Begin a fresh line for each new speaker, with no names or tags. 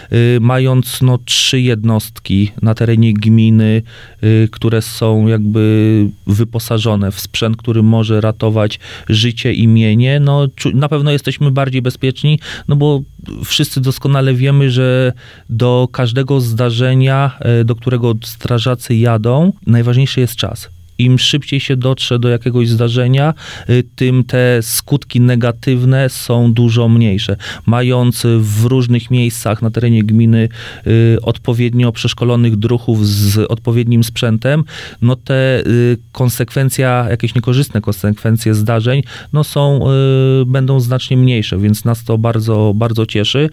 mając 3 jednostki na terenie gminy, które są jakby wyposażone w sprzęt, który może ratować życie i mienie, na pewno jesteśmy bardziej bezpieczni, bo wszyscy doskonale wiemy, że do każdego zdarzenia, do którego strażacy jadą, najważniejszy jest czas. Im szybciej się dotrze do jakiegoś zdarzenia, tym te skutki negatywne są dużo mniejsze. Mając w różnych miejscach na terenie gminy odpowiednio przeszkolonych druhów z odpowiednim sprzętem, te konsekwencje, jakieś niekorzystne konsekwencje zdarzeń, będą znacznie mniejsze, więc nas to bardzo, bardzo cieszy.